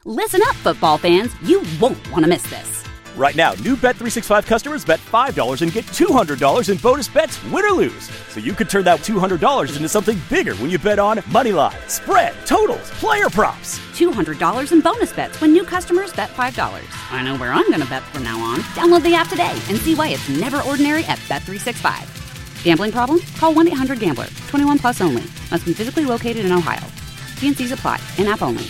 Listen up, football fans. You won't want to miss this. Right now, new Bet365 customers bet $5 and get $200 in bonus bets, win or lose. So you could turn that $200 into something bigger when you bet on money line, spread, totals, player props. $200 in bonus bets when new customers bet $5. I know where I'm going to bet from now on. Download the app today and see why it's never ordinary at Bet365. Gambling problem? Call 1-800-GAMBLER. 21 plus only. Must be physically located in Ohio. T&Cs apply. In-app only.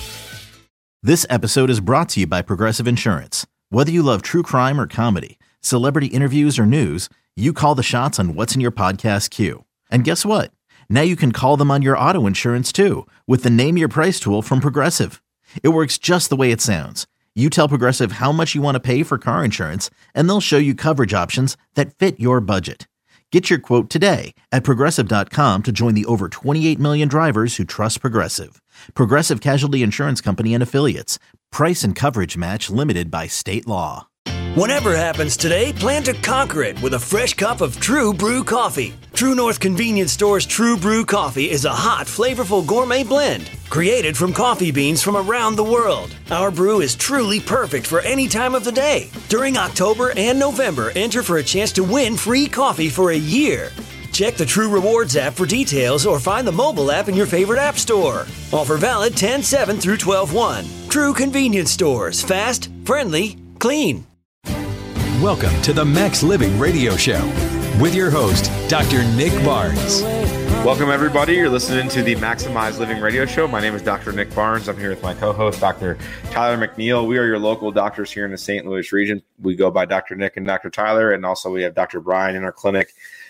This episode is brought to you by Progressive Insurance. Whether you love true crime or comedy, celebrity interviews or news, you call the shots on what's in your podcast queue. And guess what? Now you can call them on your auto insurance too with the Name Your Price tool from Progressive. It works just the way it sounds. You tell Progressive how much you want to pay for car insurance, and they'll show you coverage options that fit your budget. Get your quote today at Progressive.com to join the over 28 million drivers who trust Progressive. Progressive Casualty Insurance Company and Affiliates. Price and coverage match limited by state law. Whatever happens today, plan to conquer it with a fresh cup of True Brew coffee. True North Convenience Store's True Brew coffee is a hot, flavorful gourmet blend created from coffee beans from around the world. Our brew is truly perfect for any time of the day. During October and November, enter for a chance to win free coffee for a year. Check the True Rewards app for details or find the mobile app in your favorite app store. Offer valid 10/7 through 12/1. True Convenience Stores. Fast, friendly, clean. Welcome to the Max Living Radio Show with your host, Dr. Nick Barnes. Welcome, everybody. You're listening to the Maximize Living Radio Show. My name is Dr. Nick Barnes. I'm here with my co-host, Dr. Tyler McNeil. We are your local doctors here in the St. Louis region. We go by Dr. Nick and Dr. Tyler, and also we have Dr. Brian in our clinic.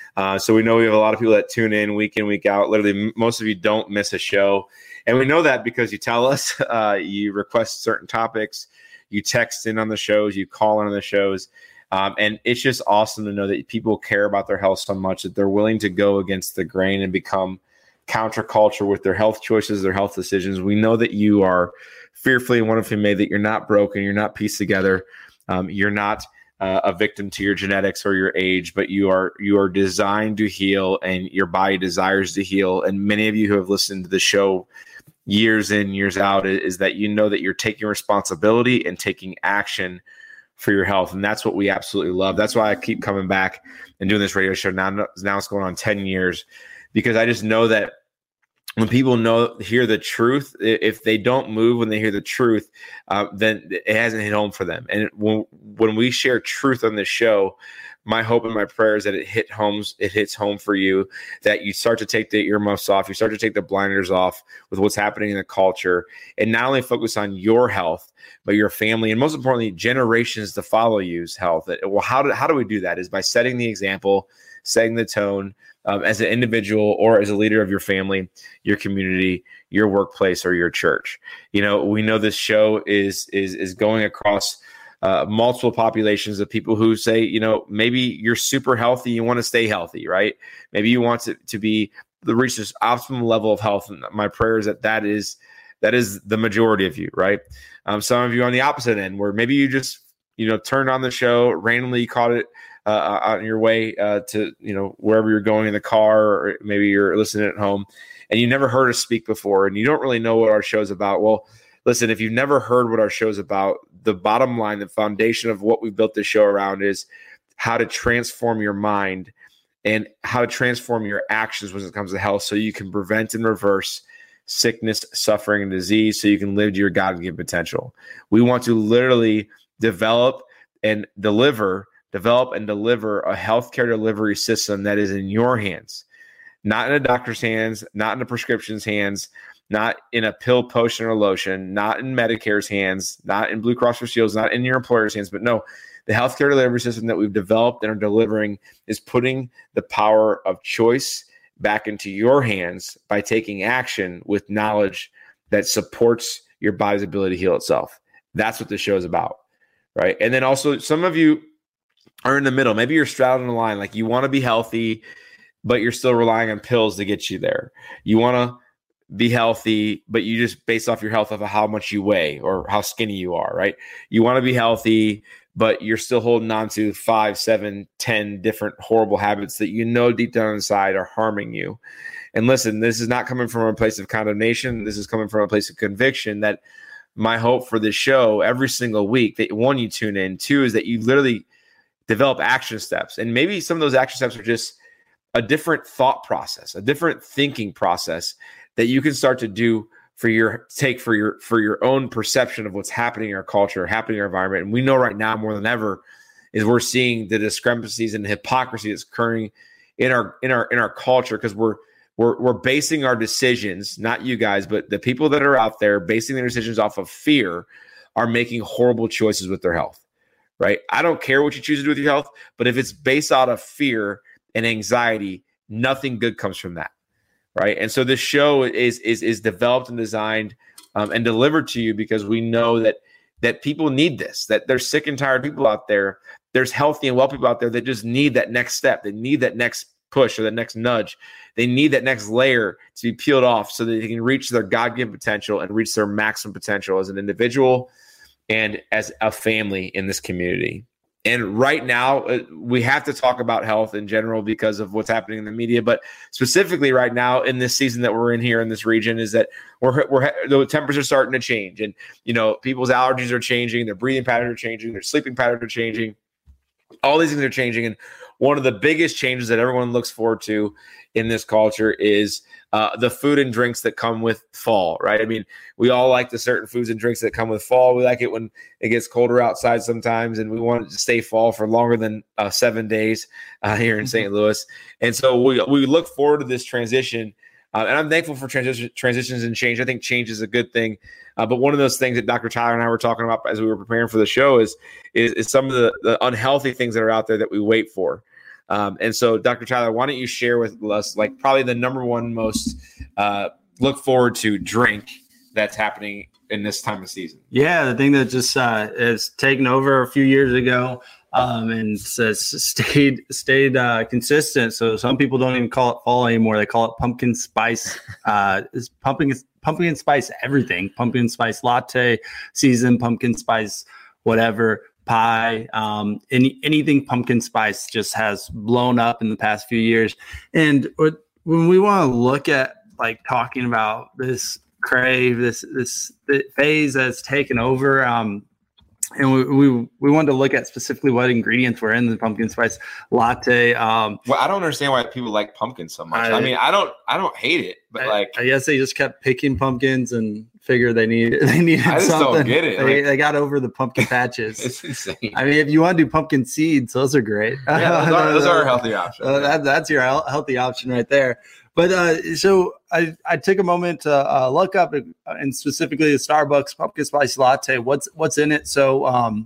So we know we have a lot of people that tune in, week out. Literally, most of you don't miss a show. And we know that because you tell us, you request certain topics, you text in on the shows, you call in on the shows. And it's just awesome to know that people care about their health so much that they're willing to go against the grain and become counterculture with their health choices, their health decisions. We know that you are fearfully and wonderfully made, that you're not broken, you're not pieced together, you're not a victim to your genetics or your age, but you are designed to heal, and your body desires to heal. And many of you who have listened to the show years in, years out, is that you know that you're taking responsibility and taking action for your health. And that's what we absolutely love. That's why I keep coming back and doing this radio show. Now it's going on 10 years, because I just know that when people hear the truth, if they don't move when they hear the truth, then it hasn't hit home for them. And when we share truth on this show, my hope and my prayer is that it hits home for you, that you start to take the earmuffs off, you start to take the blinders off with what's happening in the culture, and not only focus on your health, but your family, and most importantly, generations to follow you's health. Well, how do we do that? Is by setting the example, setting the tone, as an individual or as a leader of your family, your community, your workplace, or your church. You know, we know this show is going across multiple populations of people who say, you know, maybe you're super healthy, you want to stay healthy, right? Maybe you want to reach this optimum level of health. And my prayer is that is the majority of you, right? Some of you on the opposite end, where maybe you just, turned on the show, randomly caught it on your way to, wherever you're going in the car, or maybe you're listening at home, and you never heard us speak before, and you don't really know what our show's about. Well, listen, if you've never heard what our show's about, the bottom line, the foundation of what we've built this show around is how to transform your mind and how to transform your actions when it comes to health, so you can prevent and reverse sickness, suffering, and disease, so you can live to your God-given potential. We want to literally develop and deliver a healthcare delivery system that is in your hands, not in a doctor's hands, not in a prescription's hands, not in a pill, potion, or lotion, not in Medicare's hands, not in Blue Cross Blue Shield, not in your employer's hands, but no, the healthcare delivery system that we've developed and are delivering is putting the power of choice back into your hands by taking action with knowledge that supports your body's ability to heal itself. That's what the show is about, right? And then also, some of you are in the middle. Maybe you're straddling the line, like you want to be healthy, but you're still relying on pills to get you there. You want to be healthy, but you just base off your health off of how much you weigh or how skinny you are, right? You want to be healthy, but you're still holding on to 5, 7, 10 different horrible habits that deep down inside are harming you. And listen, this is not coming from a place of condemnation. This is coming from a place of conviction that my hope for this show every single week that one, you tune in, two is that you literally develop action steps. And maybe some of those action steps are just a different thought process, a different thinking process that you can start to do for your own perception of what's happening in our culture, happening in our environment. And we know right now more than ever is we're seeing the discrepancies and the hypocrisy that's occurring in our culture, because we're basing our decisions, not you guys, but the people that are out there basing their decisions off of fear are making horrible choices with their health, right? I don't care what you choose to do with your health, but if it's based out of fear and anxiety, nothing good comes from that, right? And so this show is developed and designed and delivered to you because we know that people need this, that there's sick and tired people out there. There's healthy and well people out there that just need that next step. They need that next push or the next nudge. They need that next layer to be peeled off so that they can reach their God-given potential and reach their maximum potential as an individual and as a family in this community. And right now, we have to talk about health in general because of what's happening in the media. But specifically right now in this season that we're in here in this region is that the temperatures are starting to change. And, people's allergies are changing. Their breathing patterns are changing. Their sleeping patterns are changing. All these things are changing. And one of the biggest changes that everyone looks forward to in this culture is the food and drinks that come with fall, right? I mean, we all like the certain foods and drinks that come with fall. We like it when it gets colder outside sometimes, and we want it to stay fall for longer than 7 days here in St. Louis. And so we look forward to this transition. And I'm thankful for transitions and change. I think change is a good thing. But one of those things that Dr. Tyler and I were talking about as we were preparing for the show is some of the unhealthy things that are out there that we wait for. And so, Dr. Tyler, why don't you share with us, like, probably the number one most look forward to drink that's happening in this time of season? Yeah, the thing that just is taken over a few years ago and stayed consistent. So some people don't even call it fall anymore. They call it pumpkin spice. It's pumpkin spice everything. Pumpkin spice latte season, pumpkin spice whatever. Pie, anything pumpkin spice just has blown up in the past few years. And when we want to look at like talking about this crave, this phase that's taken over, and we wanted to look at specifically what ingredients were in the pumpkin spice latte. Well, I don't understand why people like pumpkin so much. I mean, I don't hate it, but I guess they just kept picking pumpkins and figured they needed I just something. Don't get it. They got over the pumpkin patches. It's insane. I mean, if you want to do pumpkin seeds, those are great. Yeah, those are a healthy option. That's your healthy option right there. But so I took a moment to look up and specifically the Starbucks pumpkin spice latte. What's in it? So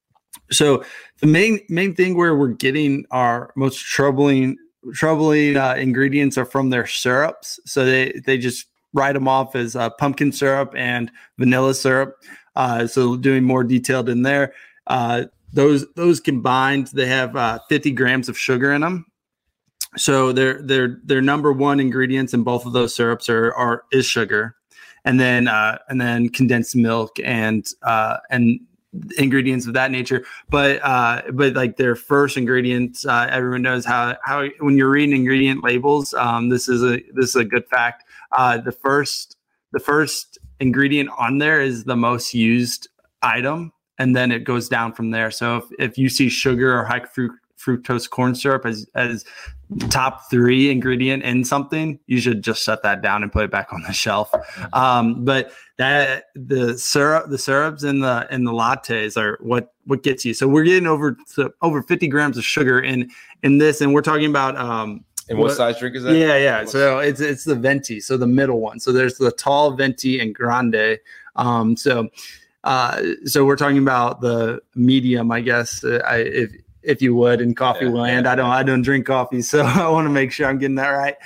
the main thing where we're getting our most troubling ingredients are from their syrups. So they just write them off as pumpkin syrup and vanilla syrup. So doing more detailed in there. Those combined, they have 50 grams of sugar in them. So their number one ingredients in both of those syrups is sugar, and then condensed milk and ingredients of that nature. But like their first ingredients, everyone knows how when you're reading ingredient labels, this is a good fact. The first ingredient on there is the most used item, and then it goes down from there. So if you see sugar or high fructose corn syrup as top 3 ingredient in something, you should just set that down and put it back on the shelf. But that the syrups and the lattes are what gets you. So we're getting over 50 grams of sugar in this, and we're talking about and what size drink is that? Yeah. So it's the venti, so the middle one. So there's the tall, venti, and grande. So we're talking about the medium, I guess. If you would, in coffee land. Yeah. I don't drink coffee, so I want to make sure I'm getting that right.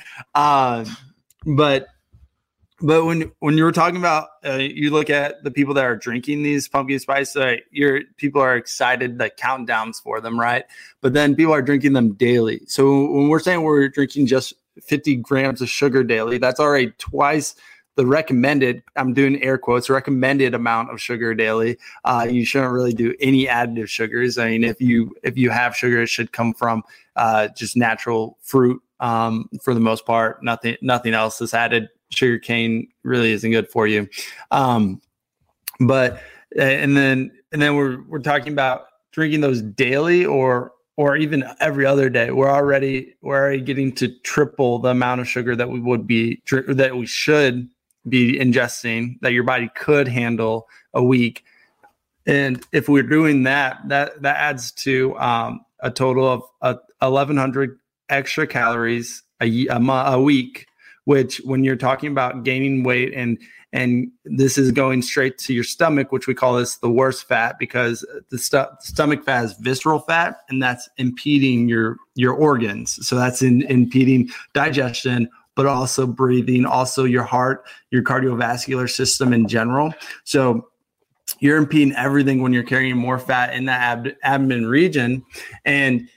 But when you were talking about, you look at the people that are drinking these pumpkin spice, people are excited, like countdowns for them, right? But then people are drinking them daily. So when we're saying we're drinking just 50 grams of sugar daily, that's already twice the recommended, I'm doing air quotes, recommended amount of sugar daily. You shouldn't really do any additive sugars. I mean, if you have sugar, it should come from just natural fruit for the most part. Nothing else is added. Sugar cane really isn't good for you. But and then we're talking about drinking those daily or even every other day. We're already getting to triple the amount of sugar that we should be ingesting, that your body could handle a week. And if we're doing that adds to a total of 1,100 extra calories a week, which when you're talking about gaining weight and this is going straight to your stomach, which we call this the worst fat, because the stomach fat is visceral fat, and that's impeding your organs. So that's impeding digestion, but also breathing, also your heart, your cardiovascular system in general. So you're impeding everything when you're carrying more fat in the abdomen region. And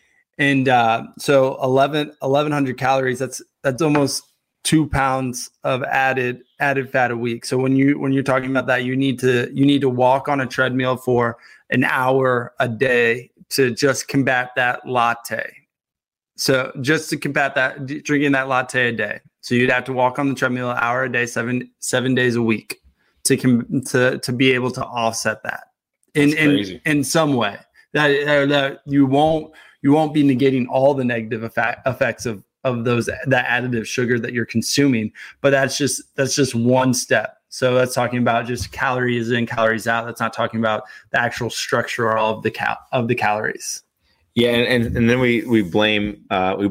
so 1,100 calories, that's almost 2 pounds of added fat a week. So when you're talking about that, you need to walk on a treadmill for an hour a day to just combat that latte. So just to combat that, drinking that latte a day. So you'd have to walk on the treadmill an hour a day, seven days a week to be able to offset that in some way that you won't be negating all the negative effects of that additive sugar that you're consuming, but that's just one step. So that's talking about just calories in, calories out. That's not talking about the actual structure of the calories. Yeah, and then we blame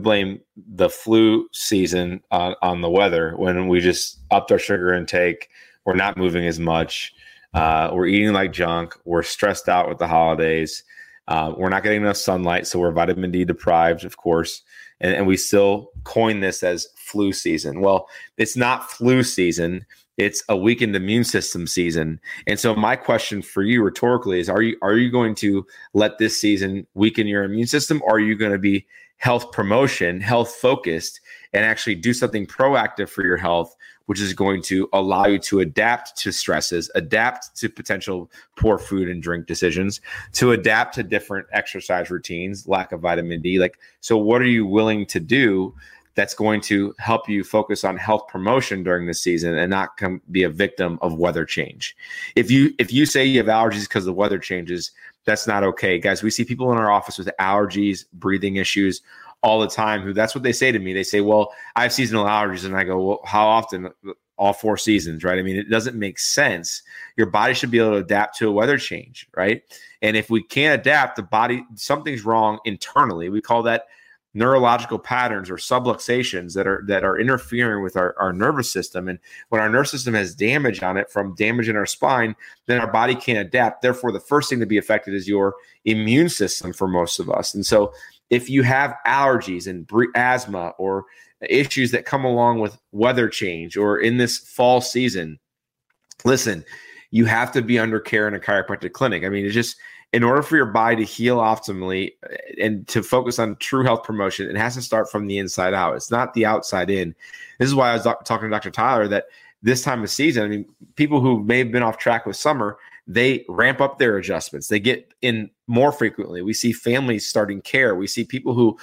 the flu season on the weather when we just upped our sugar intake. We're not moving as much. We're eating like junk. We're stressed out with the holidays. We're not getting enough sunlight, so we're vitamin D deprived, of course. And we still coin this as flu season. Well, it's not flu season. It's a weakened immune system season. And so my question for you rhetorically is, are you going to let this season weaken your immune system? Or are you going to be health promotion, health focused, and actually do something proactive for your health, which is going to allow you to adapt to stresses, adapt to potential poor food and drink decisions, to adapt to different exercise routines, lack of vitamin D. So what are you willing to do that's going to help you focus on health promotion during this season and not be a victim of weather change? If you say you have allergies because of weather changes, that's not okay. Guys, we see people in our office with allergies, breathing issues all the time, that's what they say to me. They say, well, I have seasonal allergies. And I go, well, how often? All 4 seasons, right? I mean, it doesn't make sense. Your body should be able to adapt to a weather change, right? And if we can't adapt, the body, something's wrong internally. We call that neurological patterns or subluxations that are interfering with our nervous system. And when our nervous system has damage on it from damage in our spine, then our body can't adapt. Therefore, the first thing to be affected is your immune system for most of us. And so if you have allergies and asthma or issues that come along with weather change or in this fall season, listen, you have to be under care in a chiropractic clinic. I mean, it's just, in order for your body to heal optimally and to focus on true health promotion, it has to start from the inside out. It's not the outside in. This is why I was talking to Dr. Tyler that this time of season, I mean, people who may have been off track with summer, they ramp up their adjustments. They get in more frequently. We see families starting care. We see people who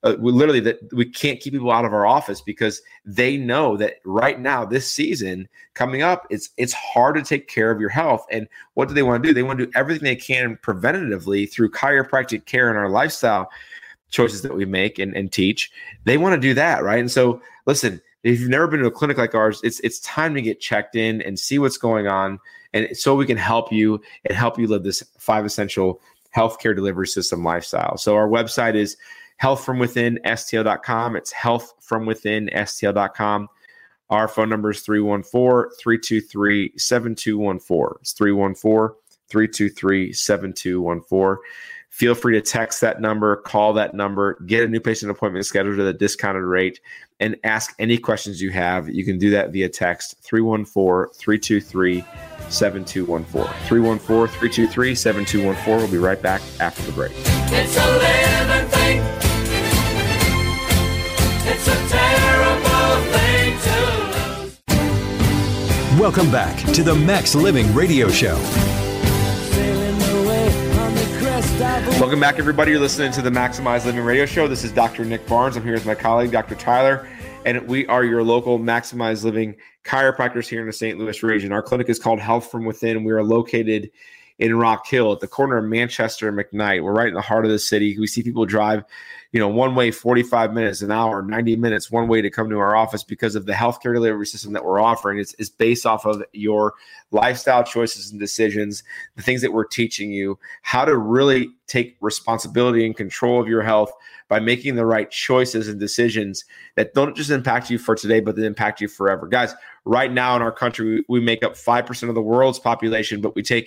we can't keep people out of our office because they know that right now, this season coming up, it's hard to take care of your health. And what do they want to do? They want to do everything they can preventatively through chiropractic care and our lifestyle choices that we make and teach. They want to do that, right? And so, listen, if you've never been to a clinic like ours, it's time to get checked in and see what's going on, and so we can help you and help you live this 5 essential healthcare delivery system lifestyle. So our website is healthfromwithinstl.com. It's healthfromwithinstl.com. Our phone number is 314-323-7214. It's 314-323-7214. Feel free to text that number, call that number, get a new patient appointment scheduled at a discounted rate, and ask any questions you have. You can do that via text, 314-323-7214. 314-323-7214. We'll be right back after the break. It's a living thing. It's a terrible thing to lose. Welcome back to the Max Living Radio Show. Welcome back, everybody. You're listening to the Maximize Living Radio Show. This is Dr. Nick Barnes. I'm here with my colleague, Dr. Tyler. and we are your local Maximize Living chiropractors here in the St. Louis region. Our clinic is called Health from Within. We are located in Rock Hill at the corner of Manchester and McKnight. We're right in the heart of the city. We see people drive, one way 45 minutes, an hour, 90 minutes, one way to come to our office because of the healthcare delivery system that we're offering. It's based off of your lifestyle choices and decisions, the things that we're teaching you, how to really take responsibility and control of your health by making the right choices and decisions that don't just impact you for today, but that impact you forever. Guys, right now in our country, we make up 5% of the world's population, but we take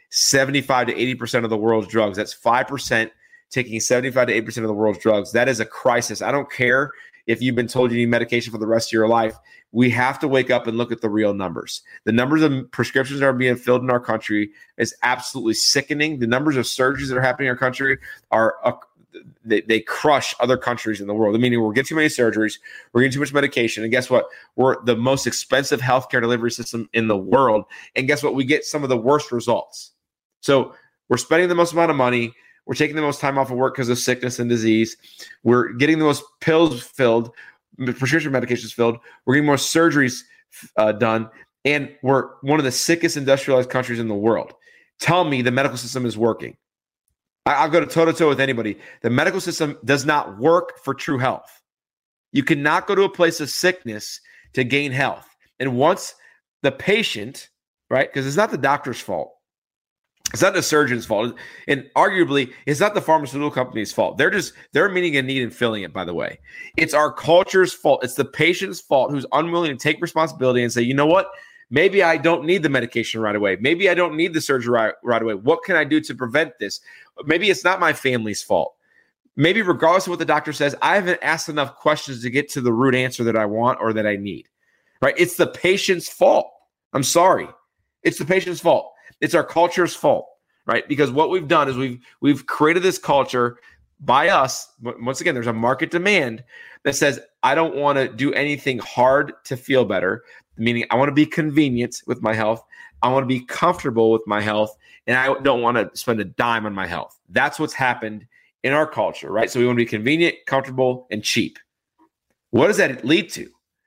75 to 80% of the world's drugs. That's 5% taking 75 to 80% of the world's drugs. That is a crisis. I don't care if you've been told you need medication for the rest of your life. We have to wake up and look at the real numbers. The numbers of prescriptions that are being filled in our country is absolutely sickening. The numbers of surgeries that are happening in our country are they crush other countries in the world. Meaning we're getting too many surgeries, we're getting too much medication, and guess what? We're the most expensive healthcare delivery system in the world. And guess what? We get some of the worst results. So we're spending the most amount of money. We're taking the most time off of work because of sickness and disease. We're getting the most pills filled, prescription medications filled. We're getting more surgeries done. And we're one of the sickest industrialized countries in the world. Tell me the medical system is working. I'll go toe-to-toe with anybody. The medical system does not work for true health. You cannot go to a place of sickness to gain health. And once the patient, right, because it's not the doctor's fault. It's not the surgeon's fault. And arguably, it's not the pharmaceutical company's fault. They're meeting a need and filling it, by the way. It's our culture's fault. It's the patient's fault who's unwilling to take responsibility and say, you know what? Maybe I don't need the medication right away. Maybe I don't need the surgery right away. What can I do to prevent this? Maybe it's not my family's fault. Maybe regardless of what the doctor says, I haven't asked enough questions to get to the root answer that I want or that I need, right? It's the patient's fault. I'm sorry. It's the patient's fault. It's our culture's fault, right? Because what we've done is we've created this culture by us. Once again, there's a market demand that says, I don't want to do anything hard to feel better, meaning I want to be convenient with my health. I want to be comfortable with my health, and I don't want to spend a dime on my health. That's what's happened in our culture, right? So we want to be convenient, comfortable, and cheap. What does that lead to?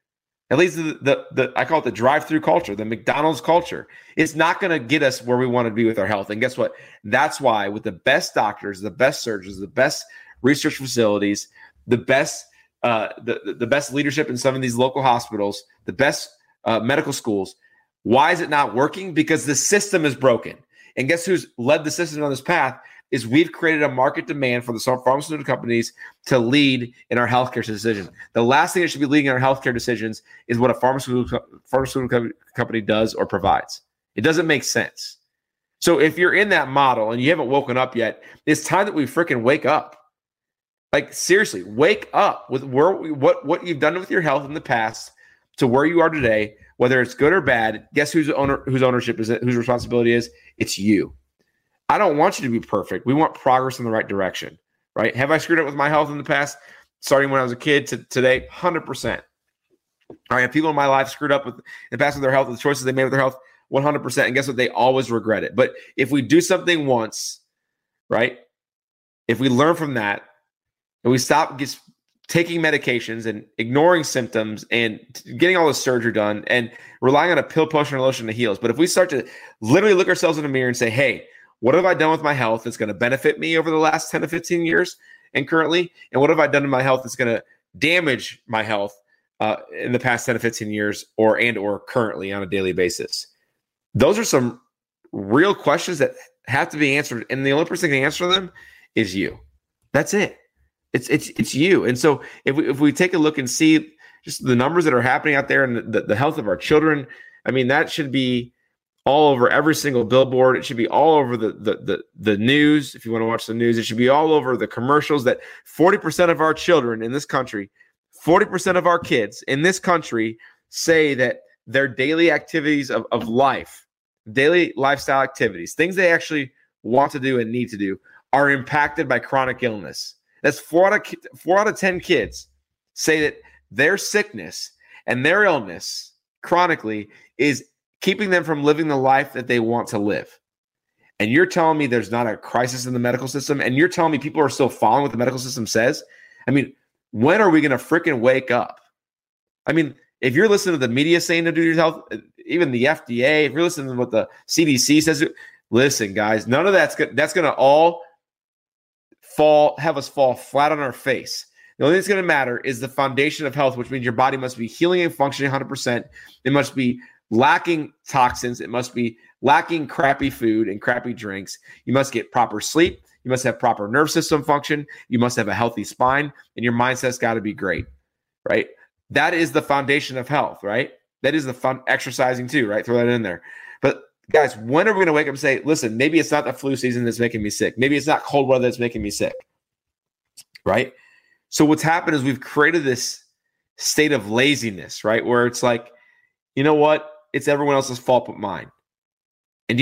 It leads to the I call it the drive-through culture, the McDonald's culture. It's not going to get us where we want to be with our health. And guess what? That's why with the best doctors, the best surgeons, the best research facilities, the best leadership in some of these local hospitals, the best medical schools, why is it not working? Because the system is broken. And guess who's led the system on this path? Is we've created a market demand for the pharmaceutical companies to lead in our healthcare decisions. The last thing that should be leading in our healthcare decisions is what a pharmaceutical company does or provides. It doesn't make sense. So if you're in that model and you haven't woken up yet, it's time that we freaking wake up. Like seriously, wake up with what you've done with your health in the past to where you are today, whether it's good or bad. Guess whose ownership is it? Whose responsibility is? It's you. I don't want you to be perfect. We want progress in the right direction, right? Have I screwed up with my health in the past, starting when I was a kid to today? 100%. I have people in my life screwed up in the past with their health, the choices they made with their health, 100%. And guess what? They always regret it. But if we do something once, right? If we learn from that and we stop just taking medications and ignoring symptoms and getting all the surgery done and relying on a pill, potion, or lotion to heal us. But if we start to literally look ourselves in the mirror and say, hey, what have I done with my health that's going to benefit me over the last 10 to 15 years and currently? And what have I done in my health that's going to damage my health in the past 10 to 15 years or currently on a daily basis? Those are some real questions that have to be answered. And the only person that can answer them is you. That's it. It's you. And so if we take a look and see just the numbers that are happening out there and the health of our children, I mean, that should be all over every single billboard. It should be all over the news. If you want to watch the news, it should be all over the commercials that 40% of our children in this country, 40% of our kids in this country say that their daily activities of life, daily lifestyle activities, things they actually want to do and need to do, are impacted by chronic illness. That's 4 out of 10 kids say that their sickness and their illness chronically is keeping them from living the life that they want to live. And you're telling me there's not a crisis in the medical system, and you're telling me people are still following what the medical system says? I mean, when are we going to freaking wake up? I mean, if you're listening to the media saying to do your health, even the FDA, if you're listening to what the CDC says, listen, guys, none of that's going to all have us fall flat on our face. The only thing that's going to matter is the foundation of health, which means your body must be healing and functioning 100%. It must be lacking toxins. It must be lacking crappy food and crappy drinks. You must get proper sleep. You must have proper nerve system function. You must have a healthy spine, and your mindset's got to be great, right? That is the foundation of health, right? That is the fun exercising too, right? Throw that in there. But guys, when are we going to wake up and say, listen, maybe it's not the flu season that's making me sick. Maybe it's not cold weather that's making me sick, right? So what's happened is we've created this state of laziness, right? Where it's like, you know what? It's everyone else's fault but mine. And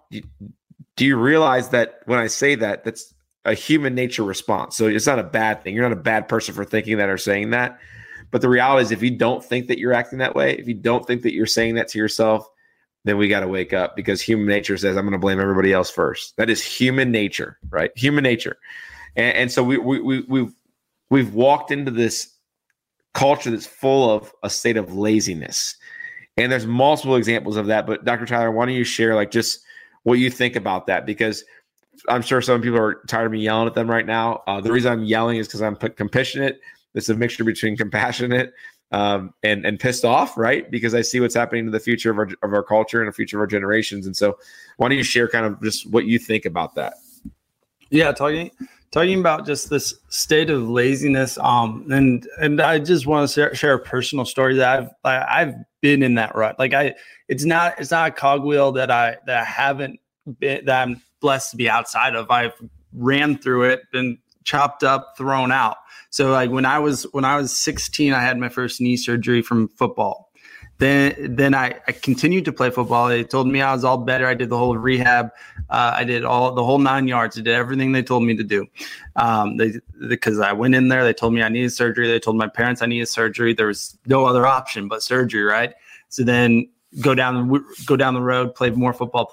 do you realize that when I say that, that's a human nature response? So it's not a bad thing. You're not a bad person for thinking that or saying that. But the reality is, if you don't think that you're acting that way, if you don't think that you're saying that to yourself, then we got to wake up, because human nature says, I'm going to blame everybody else first. That is human nature, right? Human nature. And so we've walked into this culture that's full of a state of laziness. And there's multiple examples of that. But Dr. Tyler, why don't you share like just what you think about that? Because I'm sure some people are tired of me yelling at them right now. The reason I'm yelling is because I'm compassionate. It's a mixture between compassionate and pissed off, right? Because I see what's happening to the future of our culture and the future of our generations. And so why don't you share kind of just what you think about that? Yeah, talking about just this state of laziness. And I just want to share a personal story that I've been in that rut. Like it's not a cogwheel that I haven't been, that I'm blessed to be outside of. I've ran through it, been chopped up, thrown out. So like when I was 16, I had my first knee surgery from football. Then I continued to play football. They told me I was all better. I did the whole rehab. I did the whole 9 yards. I did everything they told me to do. Because I went in there, they told me I needed surgery. They told my parents I needed surgery. There was no other option but surgery, right? So then go down the road, play more football,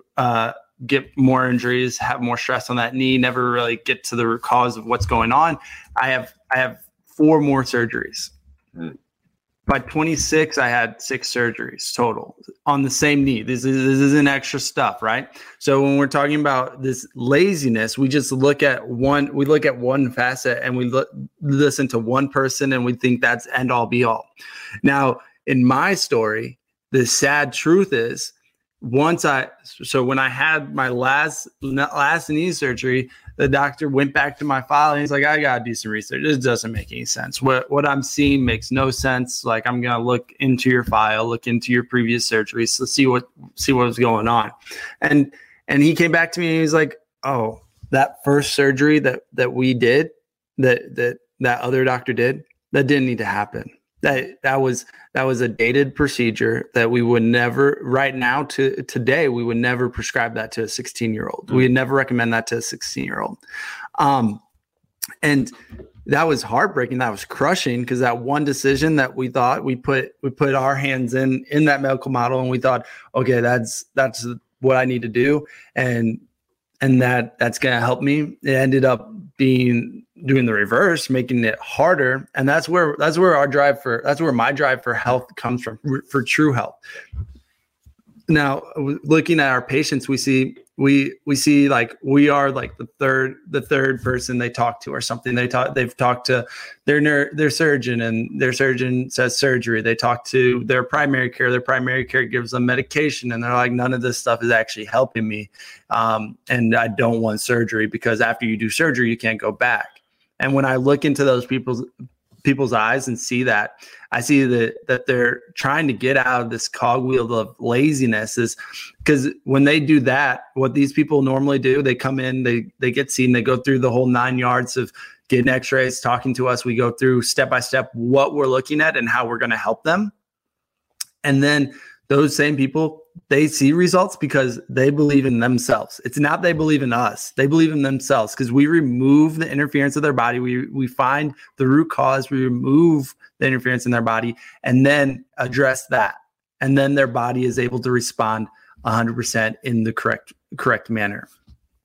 get more injuries, have more stress on that knee, never really get to the root cause of what's going on. I have 4 more surgeries. By 26, I had 6 surgeries total on the same knee. This isn't extra stuff, right? So when we're talking about this laziness, we just look at one facet and we listen to one person and we think that's end all be all. Now, in my story, the sad truth is, when I had my last knee surgery, the doctor went back to my file and he's like, I gotta do some research. This doesn't make any sense. What I'm seeing makes no sense. Like, I'm gonna look into your file, look into your previous surgeries, so see what was going on. And he came back to me and he's like, oh, that first surgery that we did, that other doctor did, that didn't need to happen. That was a dated procedure that we would never, right now to today, we would never prescribe that to a 16-year-old. Mm-hmm. We would never recommend that to a 16-year-old. And that was heartbreaking. That was crushing, because that one decision that we thought we put our hands in that medical model, and we thought, okay, that's what I need to do. And that's going to help me. It ended up doing the reverse, making it harder. And that's where my drive for health comes from, for true health. Now, looking at our patients, we see like we are like the third person they talk to or something. They've talked to their surgeon, and their surgeon says surgery. They talk to their primary care. Their primary care gives them medication, and they're like, none of this stuff is actually helping me. And I don't want surgery, because after you do surgery, you can't go back. And when I look into those people's eyes and see that, I see that they're trying to get out of this cogwheel of laziness, is because when they do that, what these people normally do, they come in, they get seen, they go through the whole 9 yards of getting x-rays, talking to us. We go through step by step what we're looking at and how we're going to help them. And then those same people, they see results because they believe in themselves. It's not they believe in us. They believe in themselves, because we remove the interference of their body. We find the root cause. We remove the interference in their body and then address that. And then their body is able to respond 100% in the correct manner.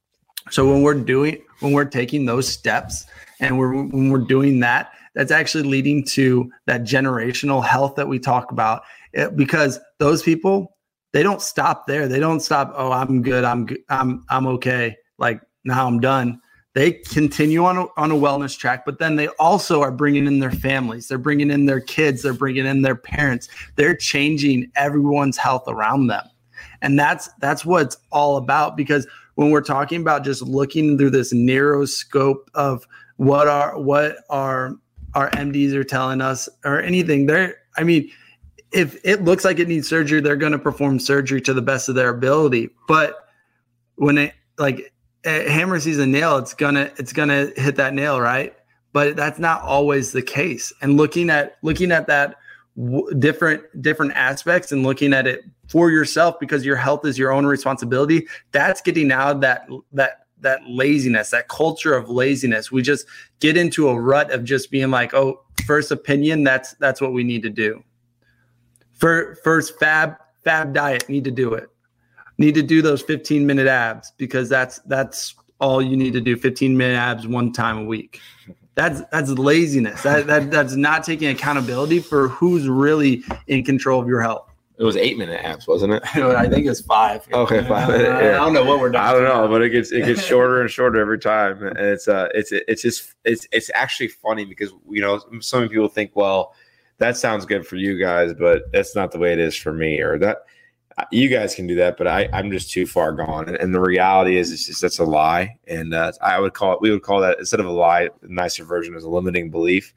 So when we're taking those steps and when we're doing that, that's actually leading to that generational health that we talk about. Because those people, they don't stop there. They don't stop. Oh, I'm good. I'm okay. Like now I'm done. They continue on a wellness track, but then they also are bringing in their families. They're bringing in their kids. They're bringing in their parents. They're changing everyone's health around them. And that's what it's all about. Because when we're talking about just looking through this narrow scope of what our MDs are telling us or anything there, I mean, if it looks like it needs surgery, they're going to perform surgery to the best of their ability. But when it hammer sees a nail, it's gonna hit that nail, right? But that's not always the case. And looking at that different aspects and looking at it for yourself, because your health is your own responsibility. That's getting out of that laziness, that culture of laziness. We just get into a rut of just being like, oh, first opinion, that's what we need to do. First fab diet, need to do it. Need to do those 15-minute abs, because that's all you need to do. 15-minute abs one time a week. That's laziness. That's not taking accountability for who's really in control of your health. It was 8-minute abs, wasn't it? I think it's 5. Okay, 5 minutes. I don't know what we're doing. I don't know, but it gets shorter and shorter every time. And it's actually funny because, you know, some people think, well, that sounds good for you guys, but that's not the way it is for me, or that you guys can do that, but I'm just too far gone. And the reality is, it's just, that's a lie. And we would call that, instead of a lie, a nicer version is a limiting belief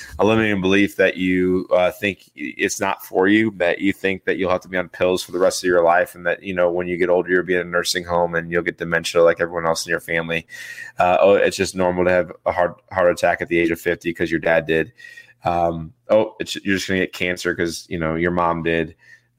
that you think it's not for you, that you think that you'll have to be on pills for the rest of your life. And that, you know, when you get older, you'll be in a nursing home and you'll get dementia like everyone else in your family. It's just normal to have a heart attack at the age of 50 because your dad did. You're just going to get cancer because, you know, your mom did.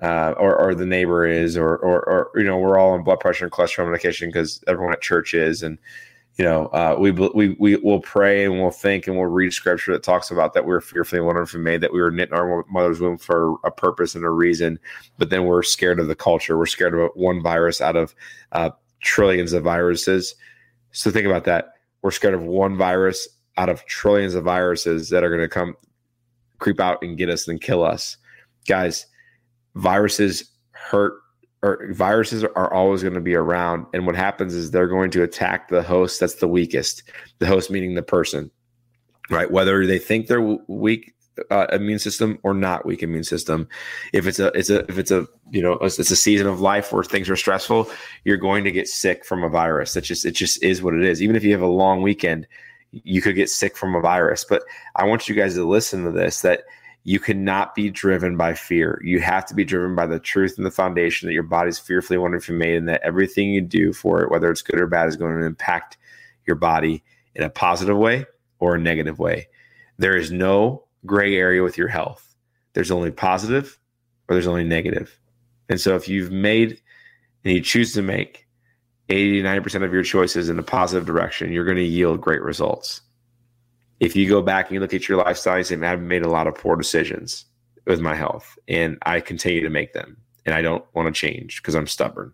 Or the neighbor is, or you know, we're all on blood pressure and cholesterol medication because everyone at church is, and you know, we will pray and we'll think and we'll read scripture that talks about that we're fearfully and wonderfully made, that we were knit in our mother's womb for a purpose and a reason. But then we're scared of the culture. We're scared of one virus out of trillions of viruses. So think about that. We're scared of one virus out of trillions of viruses that are going to come creep out and get us and kill us, guys. Viruses hurt, or viruses are always going to be around. And what happens is they're going to attack the host that's the weakest, the host meaning the person, right? Whether they think they're weak immune system or not weak immune system. If it's a season of life where things are stressful, you're going to get sick from a virus. It just is what it is. Even if you have a long weekend, you could get sick from a virus. But I want you guys to listen to this, that you cannot be driven by fear. You have to be driven by the truth and the foundation that your body's fearfully and wonderfully made, and that everything you do for it, whether it's good or bad, is going to impact your body in a positive way or a negative way. There is no gray area with your health. There's only positive or there's only negative. And so if you've made and you choose to make 80-90% of your choices in a positive direction, you're going to yield great results. If you go back and you look at your lifestyle, you say, man, I've made a lot of poor decisions with my health and I continue to make them and I don't want to change because I'm stubborn,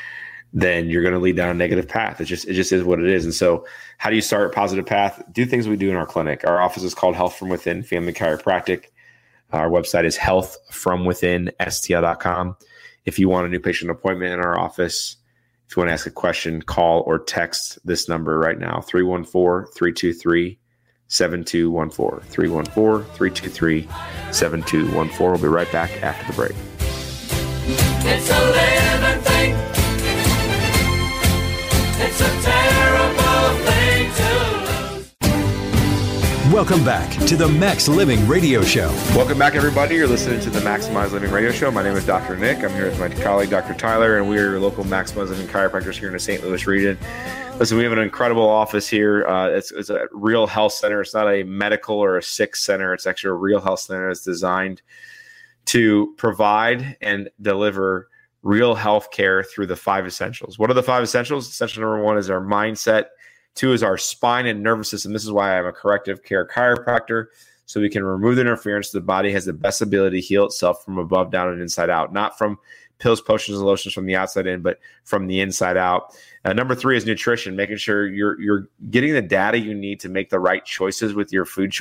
then you're going to lead down a negative path. It just is what it is. And so how do you start a positive path? Do things we do in our clinic. Our office is called Health From Within Family Chiropractic. Our website is healthfromwithinstl.com. If you want a new patient appointment in our office, if you want to ask a question, call or text this number right now, 314-323-7214, 314-323-7214. We'll be right back after the break. It's a living thing. It's a terrible thing to lose. Welcome back to the Max Living Radio Show. Welcome back, everybody. You're listening to the Maximize Living Radio Show. My name is Dr. Nick. I'm here with my colleague, Dr. Tyler, and we are your local Maximize Living chiropractors here in the St. Louis region. Listen, we have an incredible office here. It's a real health center. It's not a medical or a sick center. It's actually a real health center that's designed to provide and deliver real health care through the 5 essentials. What are the 5 essentials? Essential number 1 is our mindset. 2 is our spine and nervous system. This is why I'm a corrective care chiropractor, so we can remove the interference so the body has the best ability to heal itself from above, down, and inside out, not from pills, potions, and lotions from the outside in, but from the inside out. Number 3 is nutrition, making sure you're getting the data you need to make the right choices with your food.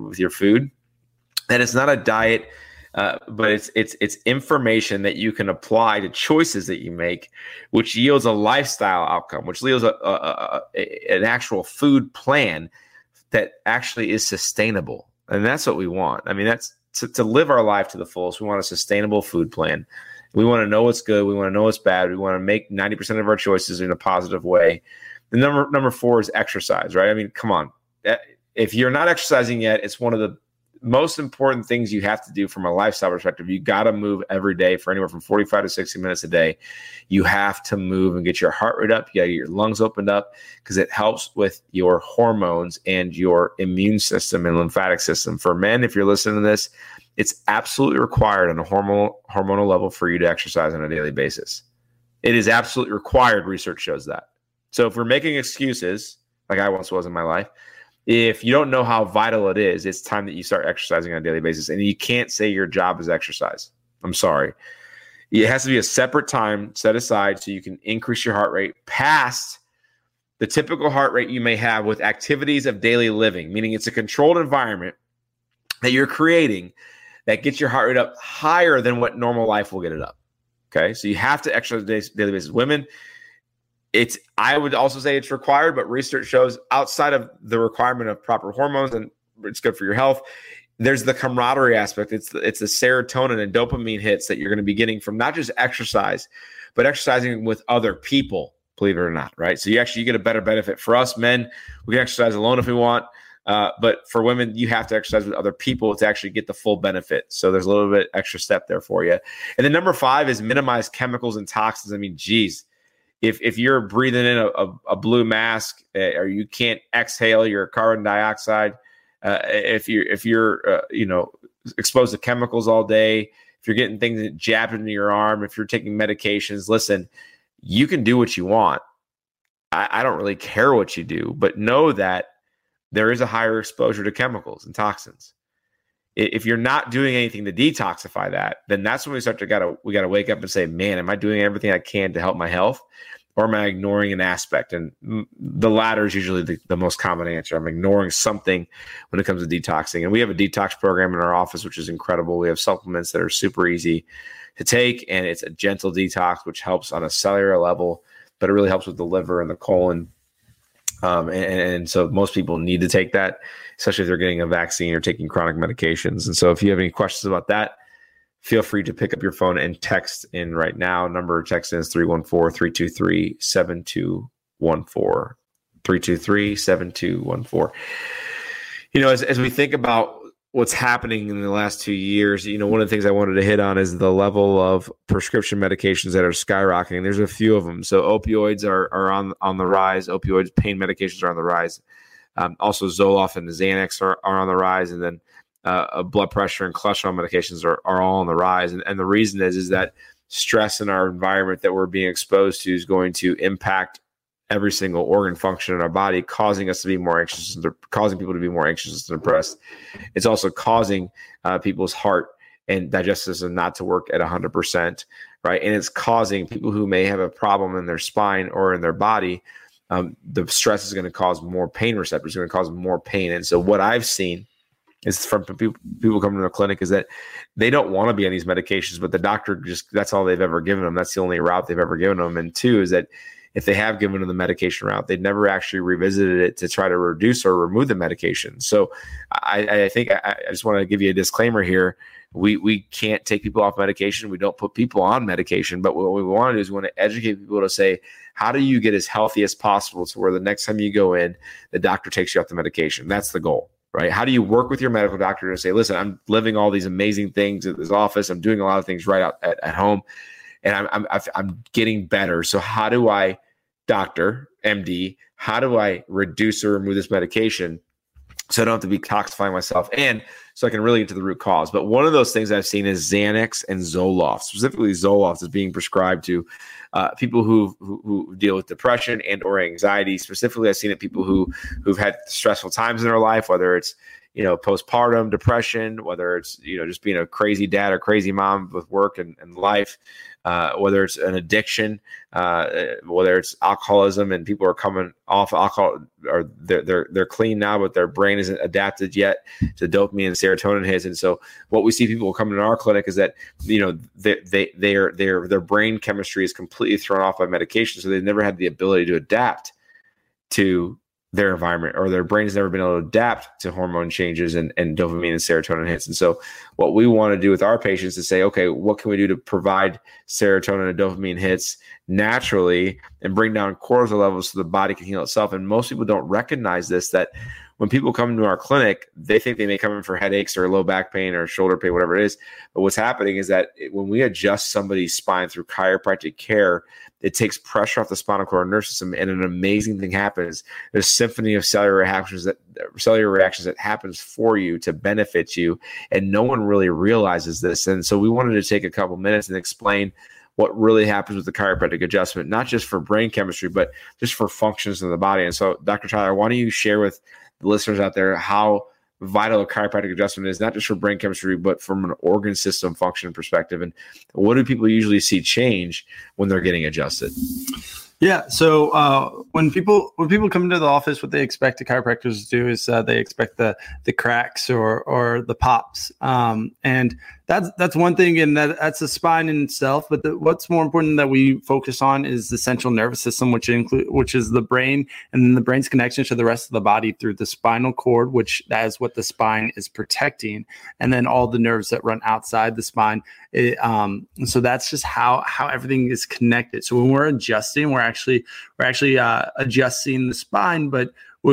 And it's not a diet, but it's information that you can apply to choices that you make, which yields a lifestyle outcome, which yields an actual food plan that actually is sustainable. And that's what we want. I mean, that's to live our life to the fullest. We want a sustainable food plan. We want to know what's good. We want to know what's bad. We want to make 90% of our choices in a positive way. The number 4 is exercise, right? I mean, come on. If you're not exercising yet, it's one of the most important things you have to do from a lifestyle perspective. You got to move every day for anywhere from 45 to 60 minutes a day. You have to move and get your heart rate up. You got to get your lungs opened up because it helps with your hormones and your immune system and lymphatic system. For men, if you're listening to this, it's absolutely required on a hormonal level for you to exercise on a daily basis. It is absolutely required. Research shows that. So if we're making excuses, like I once was in my life, if you don't know how vital it is, it's time that you start exercising on a daily basis. And you can't say your job is exercise. I'm sorry. It has to be a separate time set aside so you can increase your heart rate past the typical heart rate you may have with activities of daily living, meaning it's a controlled environment that you're creating that gets your heart rate up higher than what normal life will get it up. Okay, so you have to exercise daily basis. Women, I would also say it's required, but research shows outside of the requirement of proper hormones, and it's good for your health, there's the camaraderie aspect. It's the serotonin and dopamine hits that you're going to be getting from not just exercise, but exercising with other people, believe it or not, right? So you get a better benefit. For us men, we can exercise alone if we want, but for women, you have to exercise with other people to actually get the full benefit. So there's a little bit extra step there for you. And then number 5 is minimize chemicals and toxins. I mean, geez. If you're breathing in a blue mask or you can't exhale your carbon dioxide, if you're exposed to chemicals all day, if you're getting things jabbed into your arm, if you're taking medications, listen, you can do what you want. I don't really care what you do, but know that there is a higher exposure to chemicals and toxins. If you're not doing anything to detoxify that, then that's when we gotta wake up and say, man, am I doing everything I can to help my health, or am I ignoring an aspect? And the latter is usually the most common answer. I'm ignoring something when it comes to detoxing. And we have a detox program in our office, which is incredible. We have supplements that are super easy to take, and it's a gentle detox, which helps on a cellular level, but it really helps with the liver and the colon. And so most people need to take that, especially if they're getting a vaccine or taking chronic medications. And so if you have any questions about that, feel free to pick up your phone and text in right now. Number to text in is 314-323-7214. 323-7214. As we think about what's happening in the last 2 years, one of the things I wanted to hit on is the level of prescription medications that are skyrocketing. There's a few of them. So opioids are on the rise. Opioids, pain medications are on the rise. Also Zoloft and the Xanax are on the rise. And then blood pressure and cholesterol medications are all on the rise. And the reason is that stress in our environment that we're being exposed to is going to impact every single organ function in our body, causing us to be more anxious, causing people to be more anxious and depressed. It's also causing people's heart and digestive system not to work at 100%, right? And it's causing people who may have a problem in their spine or in their body. The stress is going to cause more pain receptors, going to cause more pain. And so what I've seen is from people coming to the clinic is that they don't want to be on these medications, but the doctor that's all they've ever given them. That's the only route they've ever given them. And 2 is that if they have given them the medication route, they've never actually revisited it to try to reduce or remove the medication. So I think I just want to give you a disclaimer here. We can't take people off medication. We don't put people on medication, but what we want to do is we want to educate people to say, how do you get as healthy as possible to where the next time you go in, the doctor takes you off the medication? That's the goal, right? How do you work with your medical doctor to say, listen, I'm living all these amazing things at this office. I'm doing a lot of things right out at home, and I'm getting better. So how do I, doctor, MD, how do I reduce or remove this medication so I don't have to be toxifying myself, and so I can really get to the root cause? But one of those things I've seen is Xanax and Zoloft. Specifically, Zoloft is being prescribed to people who deal with depression and or anxiety. Specifically, I've seen it people who've had stressful times in their life, whether it's postpartum depression, whether it's, just being a crazy dad or crazy mom with work and life, whether it's an addiction, whether it's alcoholism and people are coming off alcohol or they're clean now, but their brain isn't adapted yet to dopamine and serotonin hits. And so what we see people coming to our clinic is that, their brain chemistry is completely thrown off by medication. So they've never had the ability to adapt to their environment, or their brain's never been able to adapt to hormone changes and dopamine and serotonin hits. And so what we want to do with our patients is say, okay, what can we do to provide serotonin and dopamine hits naturally and bring down cortisol levels so the body can heal itself? And most people don't recognize this, that when people come into our clinic, they think they may come in for headaches or low back pain or shoulder pain, whatever it is. But what's happening is that when we adjust somebody's spine through chiropractic care, it takes pressure off the spinal cord nervous system, and an amazing thing happens. There's a symphony of cellular reactions that happens for you to benefit you, and no one really realizes this. And so we wanted to take a couple minutes and explain what really happens with the chiropractic adjustment, not just for brain chemistry, but just for functions of the body. And so, Dr. Tyler, why don't you share with the listeners out there how vital a chiropractic adjustment is, not just for brain chemistry, but from an organ system function perspective? And what do people usually see change when they're getting adjusted? Yeah. So when people come into the office, what they expect the chiropractors to do is they expect the cracks or the pops, and that's one thing, and that's the spine in itself. But what's more important that we focus on is the central nervous system, which is the brain, and then the brain's connection to the rest of the body through the spinal cord, which that is what the spine is protecting, and then all the nerves that run outside the spine. So that's just how everything is connected. So when we're adjusting, we're actually adjusting the spine, but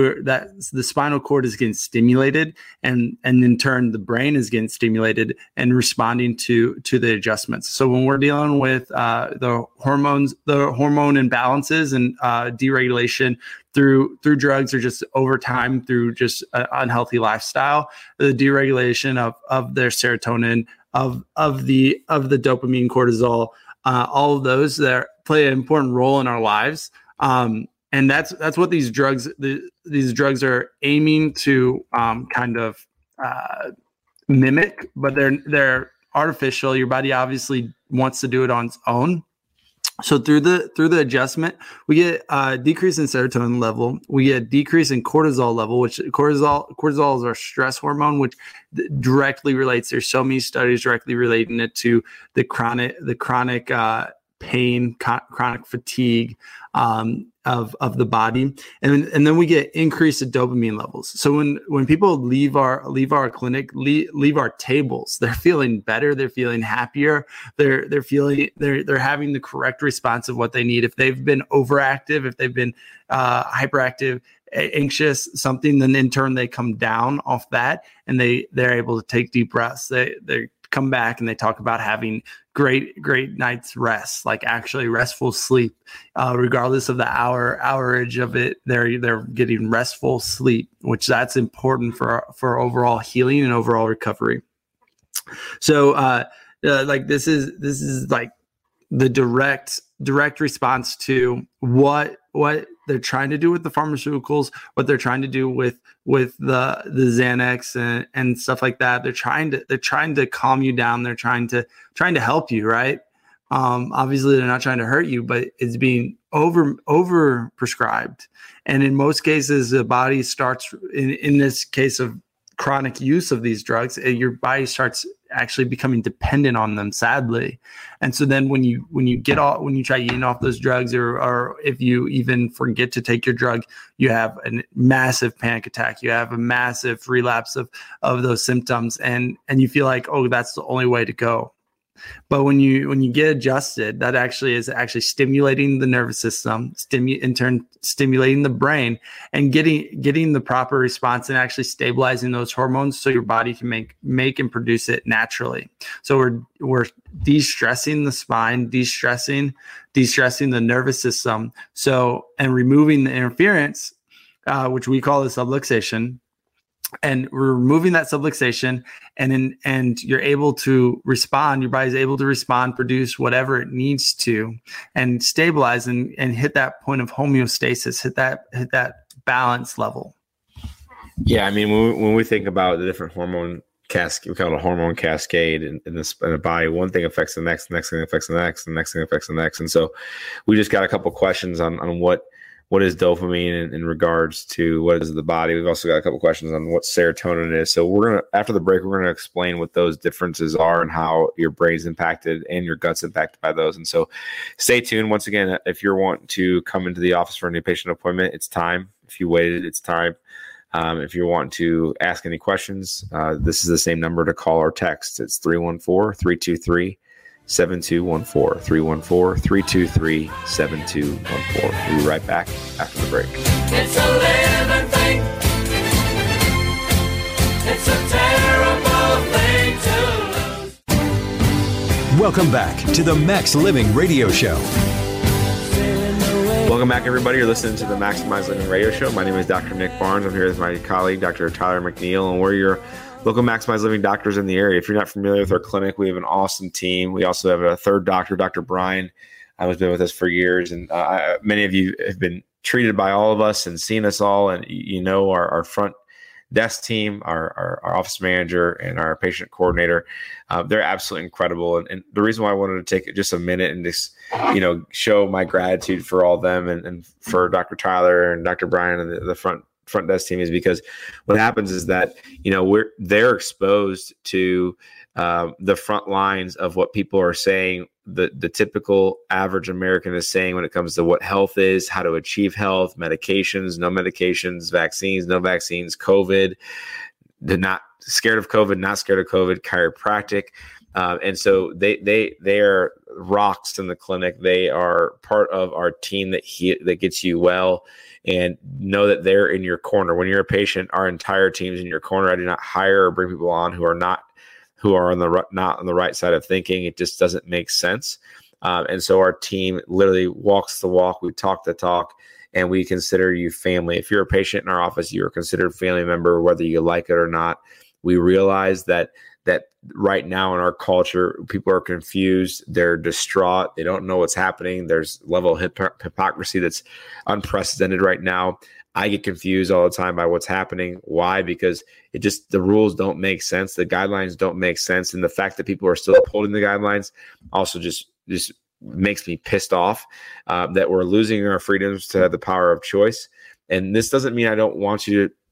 the spinal cord is getting stimulated, and in turn the brain is getting stimulated and responding to the adjustments. So when we're dealing with the hormone imbalances and deregulation through drugs, or just over time through just an unhealthy lifestyle, the deregulation of their serotonin, of the dopamine, cortisol, all of those that play an important role in our lives. And that's what these drugs are aiming to kind of mimic, but they're artificial. Your body obviously wants to do it on its own. So through the adjustment, we get a decrease in serotonin level. We get a decrease in cortisol level, which cortisol is our stress hormone, which directly relates. There's so many studies directly relating it to the chronic pain, chronic fatigue of the body, and then we get increase in dopamine levels. So when people leave our clinic, leave our tables, they're feeling better, they're feeling happier, they're having the correct response of what they need. If they've been overactive, if they've been hyperactive, anxious, something, then in turn they come down off that, and they're able to take deep breaths. They come back and they talk about having great night's rest, like actually restful sleep, regardless of the hourage of it. They're getting restful sleep, which that's important for overall healing and overall recovery. So like this is like the direct response to what they're trying to do with the pharmaceuticals, what they're trying to do with the Xanax and stuff like that. They're trying to calm you down. They're trying to help you, right? Obviously they're not trying to hurt you, but it's being over prescribed. And in most cases, the body starts, in this case of chronic use of these drugs, your body starts actually becoming dependent on them, sadly. And so then when you try eating off those drugs, or if you even forget to take your drug, you have a massive panic attack, you have a massive relapse of those symptoms, and you feel like, oh, that's the only way to go. But when you get adjusted, that actually is stimulating the nervous system, in turn stimulating the brain, and getting the proper response and actually stabilizing those hormones so your body can make and produce it naturally. So we're de-stressing the spine, de-stressing the nervous system. So, and removing the interference, which we call the subluxation. And we're removing that subluxation, and you're able to respond. Your body's able to respond, produce whatever it needs to, and stabilize and hit that point of homeostasis, hit that balance level. Yeah, I mean, when we think about the different hormone cascade, we call it a hormone cascade in the body. One thing affects the next thing affects the next, the next thing affects the next. And so we just got a couple questions on what is dopamine in regards to what is the body. We've also got a couple questions on what serotonin is. So we're going to, after the break, we're going to explain what those differences are and how your brain's impacted and your gut's impacted by those. And so stay tuned. Once again, if you're wanting to come into the office for a new patient appointment, it's time. If you waited, it's time. If you want to ask any questions, this is the same number to call or text. It's 314-323-7214, 314-323-7214. We'll be right back after the break. It's a living thing. It's a terrible thing to lose. Welcome back to the Max Living Radio Show. Welcome back, everybody. You're listening to the Maximize Living Radio Show. My name is Dr. Nick Barnes. I'm here with my colleague, Dr. Tyler McNeil, and we're your local Maximize Living doctors in the area. If you're not familiar with our clinic, we have an awesome team. We also have a third doctor, Dr. Brian, who's been with us for years. And many of you have been treated by all of us and seen us all. And you know our front desk team, our office manager, and our patient coordinator. They're absolutely incredible. And the reason why I wanted to take just a minute and just, show my gratitude for all of them and for Dr. Tyler and Dr. Brian and the front desk team is because what happens is that, they're exposed to the front lines of what people are saying, the typical average American is saying when it comes to what health is, how to achieve health, medications, no medications, vaccines, no vaccines, COVID, they're not scared of COVID, not scared of COVID, chiropractic. And so they are rocks in the clinic. They are part of our team that gets you well, and know that they're in your corner. When you're a patient, our entire team's in your corner. I do not hire or bring people on who are not on the right side of thinking. It just doesn't make sense. And so our team literally walks the walk. We talk the talk, and we consider you family. If you're a patient in our office, you are considered a family member, whether you like it or not. We realize that right now in our culture, people are confused. They're distraught. They don't know what's happening. There's level of hypocrisy that's unprecedented right now. I get confused all the time by what's happening. Why? Because the rules don't make sense. The guidelines don't make sense. And the fact that people are still upholding the guidelines also just makes me pissed off that we're losing our freedoms to have the power of choice. And this doesn't mean I don't want you to,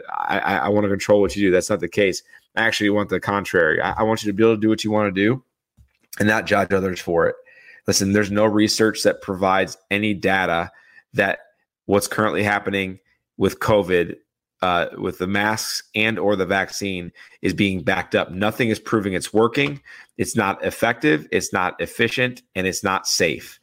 I want to control what you do. That's not the case. I actually want the contrary. I want you to be able to do what you want to do and not judge others for it. Listen, there's no research that provides any data that what's currently happening with COVID, with the masks and or the vaccine is being backed up. Nothing is proving it's working. It's not effective. It's not efficient, and it's not safe.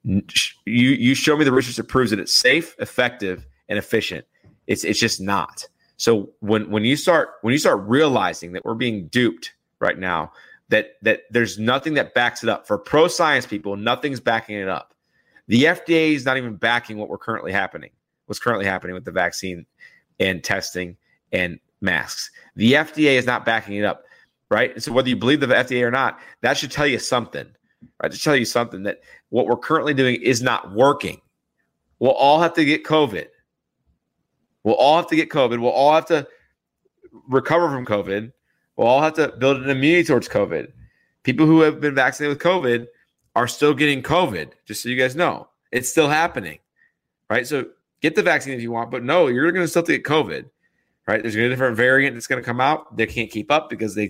You show me the research that proves that it's safe, effective, and efficient. It's just not. So when you start realizing that we're being duped right now, that there's nothing that backs it up. For pro science people, nothing's backing it up. The FDA is not even backing what's currently happening with the vaccine and testing and masks. The FDA is not backing it up, right? And so whether you believe the FDA or not, that should tell you something, right? To tell you something that what we're currently doing is not working. We'll all have to get COVID. We'll all have to recover from COVID. We'll all have to build an immunity towards COVID. People who have been vaccinated with COVID are still getting COVID, just so you guys know. It's still happening, right? So get the vaccine if you want, but no, you're going to still get COVID, right? There's going to be a different variant that's going to come out. They can't keep up because the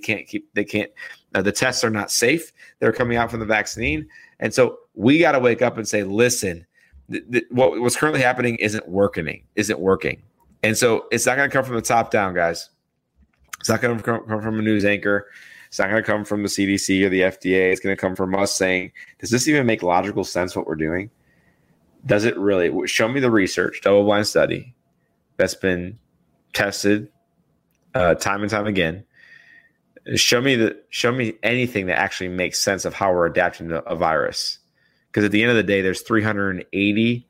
tests are not safe. They're coming out from the vaccine. And so we got to wake up and say, listen, what's currently happening isn't working. And so it's not going to come from the top down, guys. It's not going to come from a news anchor. It's not going to come from the CDC or the FDA. It's going to come from us saying, does this even make logical sense what we're doing? Does it really? Show me the research, double-blind study that's been tested time and time again. Show me anything that actually makes sense of how we're adapting to a virus. Because at the end of the day, there's 380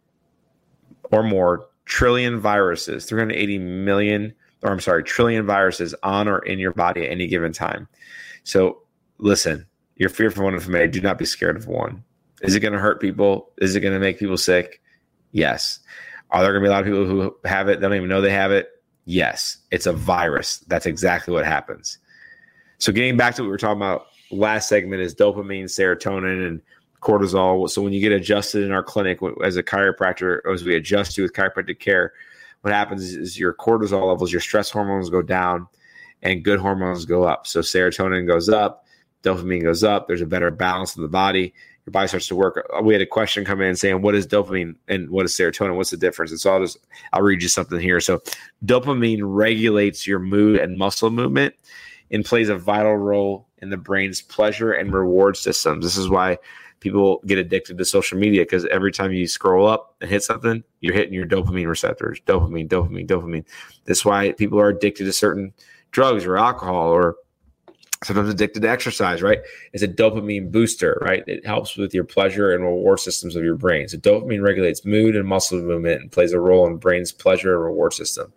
or more trillion viruses, 380 trillion viruses on or in your body at any given time. So listen, you're fearful of one. Do not be scared of one. Is it going to hurt people? Is it going to make people sick? Yes. Are there going to be a lot of people who have it, they don't even know they have it? Yes, it's a virus. That's exactly what happens. So getting back to what we were talking about last segment is dopamine, serotonin, and cortisol. So when you get adjusted in our clinic as a chiropractor, or as we adjust you with chiropractic care, what happens is your cortisol levels, your stress hormones go down and good hormones go up. So serotonin goes up, dopamine goes up. There's a better balance in the body. Your body starts to work. We had a question come in saying, what is dopamine and what is serotonin? What's the difference? And so I'll read you something here. So dopamine regulates your mood and muscle movement and plays a vital role in the brain's pleasure and reward systems. This is why people get addicted to social media, because every time you scroll up and hit something, you're hitting your dopamine receptors. Dopamine. That's why people are addicted to certain drugs or alcohol, or sometimes addicted to exercise, right? It's a dopamine booster, right? It helps with your pleasure and reward systems of your brain. So dopamine regulates mood and muscle movement and plays a role in the brain's pleasure and reward system.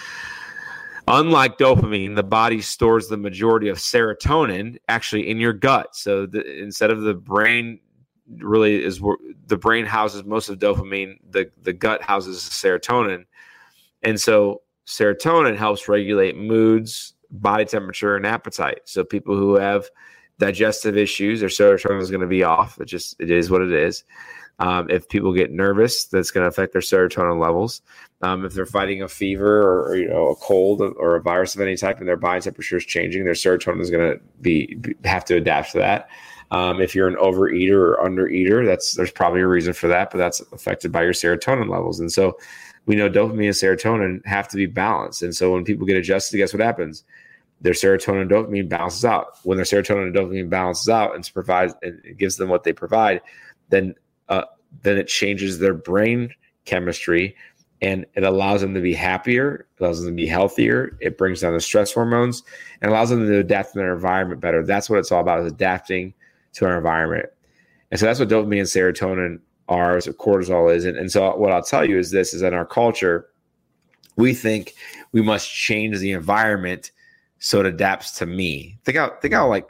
Unlike dopamine, the body stores the majority of serotonin actually in your gut. So instead of the brain, really is where the brain houses most of dopamine, the gut houses serotonin. And so serotonin helps regulate moods, body temperature, and appetite. So people who have digestive issues, their serotonin is going to be off. It is what it is. If people get nervous, that's going to affect their serotonin levels. If they're fighting a fever or a cold or a virus of any type and their body temperature is changing, their serotonin is going to have to adapt to that. If you're an overeater or undereater, there's probably a reason for that, but that's affected by your serotonin levels. And so we know dopamine and serotonin have to be balanced. And so when people get adjusted, guess what happens? Their serotonin and dopamine balances out. When their serotonin and dopamine balances out and provides and it gives them what they provide, then it changes their brain chemistry and it allows them to be happier, it allows them to be healthier. It brings down the stress hormones and allows them to adapt to their environment better. That's what it's all about, is adapting to our environment. And so that's what dopamine and serotonin are, is what cortisol is. And so what I'll tell you is this, is in our culture, we think we must change the environment so it adapts to me. Think how like,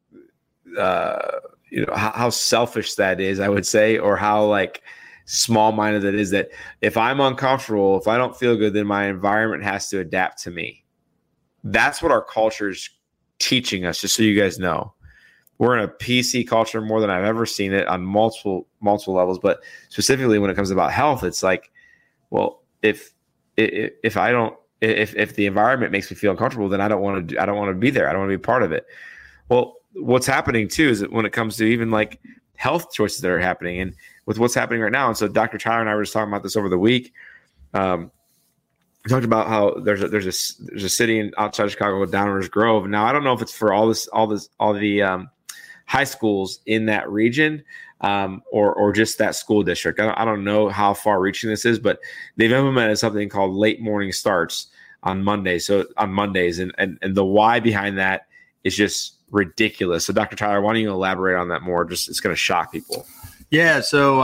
how selfish that is, I would say, or how like small-minded that is, that if I'm uncomfortable, if I don't feel good, then my environment has to adapt to me. That's what our culture is teaching us, just so you guys know. We're in a PC culture more than I've ever seen it on multiple levels, but specifically when it comes about health, it's like, well, if the environment makes me feel uncomfortable, then I don't want to be there. I don't want to be part of it. Well, what's happening too is that when it comes to even like health choices that are happening, and with what's happening right now, and so Dr. Tyler and I were just talking about this over the week. We talked about how there's a city outside Chicago called Downers Grove. Now I don't know if it's for all the high schools in that region, or just that school district. I don't know how far reaching this is, but they've implemented something called late morning starts on Mondays. So on Mondays, and the why behind that is just ridiculous. So Dr. Tyler, why don't you elaborate on that more? Just, it's going to shock people. Yeah. So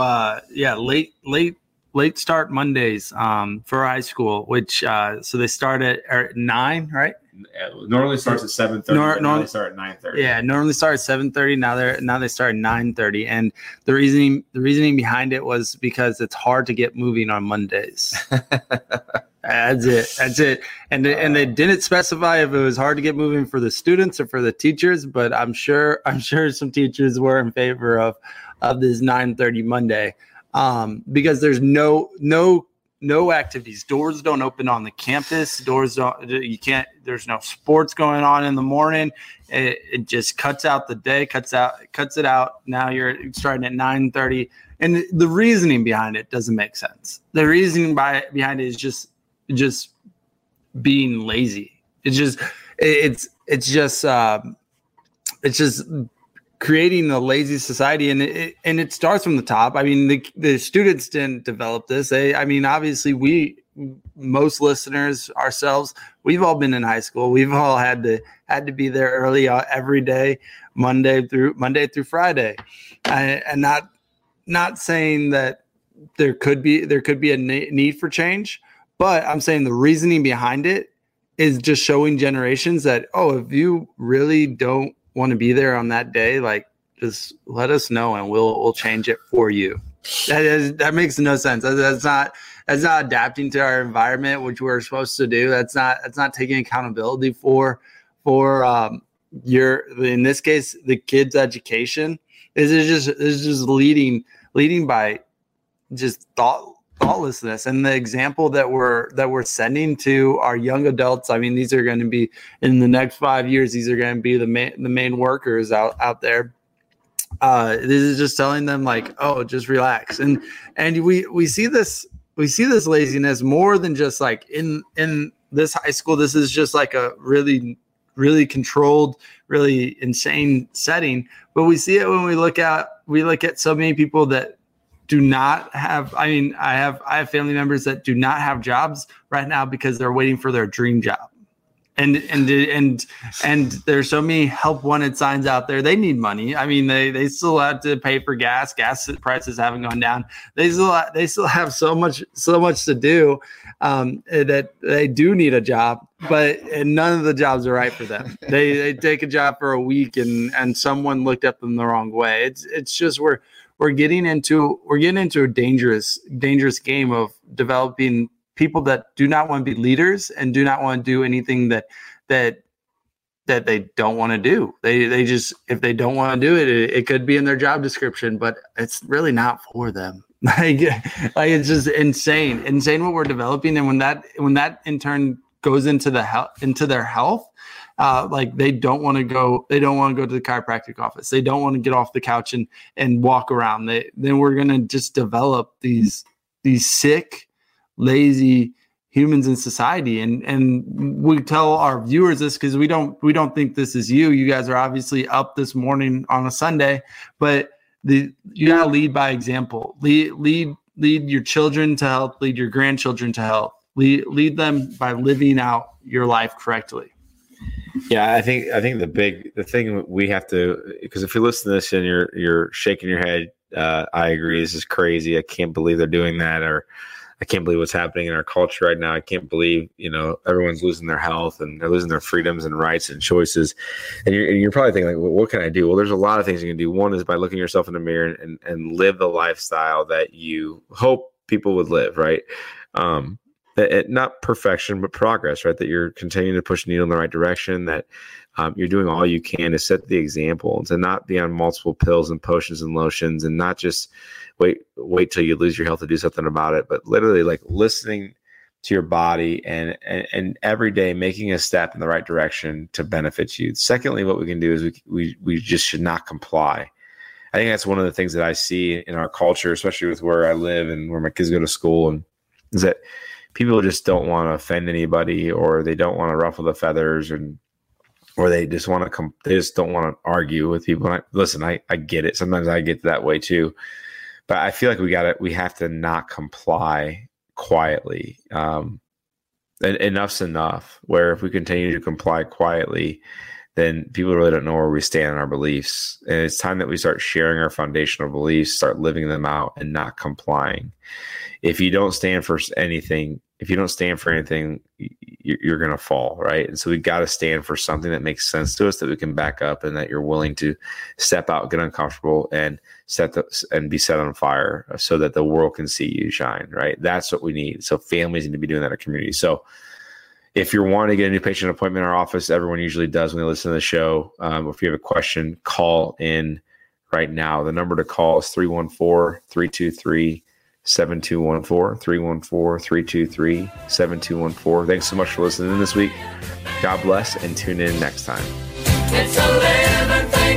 late start Mondays for high school, which so they start at 9, right? Normally starts at 7:30. Normally start at 9:30. Yeah, normally start at 7:30. Now they start at 9:30, and the reasoning behind it was because it's hard to get moving on Mondays. That's it. And they didn't specify if it was hard to get moving for the students or for the teachers, but I'm sure some teachers were in favor of this 9:30 Monday, because there's no activities. Doors don't open on the campus. There's no sports going on in the morning. It just cuts out the day, cuts it out. Now you're starting at 9:30. And the reasoning behind it doesn't make sense. The reasoning behind it is just being lazy. It's just creating a lazy society, and it starts from the top. I mean, the students didn't develop this. Obviously most listeners ourselves, we've all been in high school. We've all had to be there early every day, Monday through Friday, and not saying that there could be a need for change, but I'm saying the reasoning behind it is just showing generations that, if you really don't want to be there on that day, like, just let us know and we'll change it for you. That makes no sense. That's adapting to our environment, which we're supposed to do. That's not taking accountability for in this case, the kids' education. Is just leading by just thoughtlessness. And the example that we're sending to our young adults, I mean, these are going to be in the next 5 years, these are going to be the main workers out there. This is just telling them like, oh, just relax. And we see this laziness more than just like in this high school. This is just like a really, really controlled, really insane setting. But we see it when we look at so many people that do not have, I mean, I have family members that do not have jobs right now because they're waiting for their dream job. And there's so many help wanted signs out there. They need money. I mean, they still have to pay for gas. Gas prices haven't gone down. They still have so much to do that they do need a job, but none of the jobs are right for them. They take a job for a week and someone looked at them the wrong way. It's just we're getting into a dangerous game of developing people that do not want to be leaders and do not want to do anything that they don't want to do. They just, if they don't want to do it, it could be in their job description, but it's really not for them. Like it's just insane what we're developing. And when that in turn goes into their health, like they don't want to go to the chiropractic office. They don't want to get off the couch and walk around. Then we're going to just develop these sick, lazy humans in society. And we tell our viewers this because we don't think this is you. You guys are obviously up this morning on a Sunday, but you gotta lead by example. Lead your children to health, lead your grandchildren to health, lead them by living out your life correctly. Yeah, I think the thing we have to, because if you listen to this and you're shaking your head, I agree, this is crazy. I can't believe they're doing that, or I can't believe what's happening in our culture right now. I can't believe, everyone's losing their health and they're losing their freedoms and rights and choices. And you're probably thinking, like, well, what can I do? Well, there's a lot of things you can do. One is by looking yourself in the mirror and live the lifestyle that you hope people would live, right? Not perfection, but progress, right? That you're continuing to push the needle in the right direction, that you're doing all you can to set the example and to not be on multiple pills and potions and lotions and not just wait till you lose your health to do something about it, but literally like listening to your body and every day making a step in the right direction to benefit you. Secondly, what we can do is we just should not comply. I think that's one of the things that I see in our culture, especially with where I live and where my kids go to school, and is that people just don't want to offend anybody, or they don't want to ruffle the feathers, or they just want to they just don't want to argue with people. I get it. Sometimes I get that way too. But I feel like we have to not comply quietly. Enough's enough, where if we continue to comply quietly, then people really don't know where we stand in our beliefs. And it's time that we start sharing our foundational beliefs, start living them out and not complying. If you don't stand for anything, you're going to fall, right? And so we got to stand for something that makes sense to us, that we can back up, and that you're willing to step out, get uncomfortable, and be set on fire so that the world can see you shine, right? That's what we need. So families need to be doing that in our community. So if you're wanting to get a new patient appointment in our office, everyone usually does when they listen to the show. If you have a question, call in right now. The number to call is 314-323-7214, 314-323-7214. Thanks so much for listening this week. God bless, and tune in next time. It's a living thing.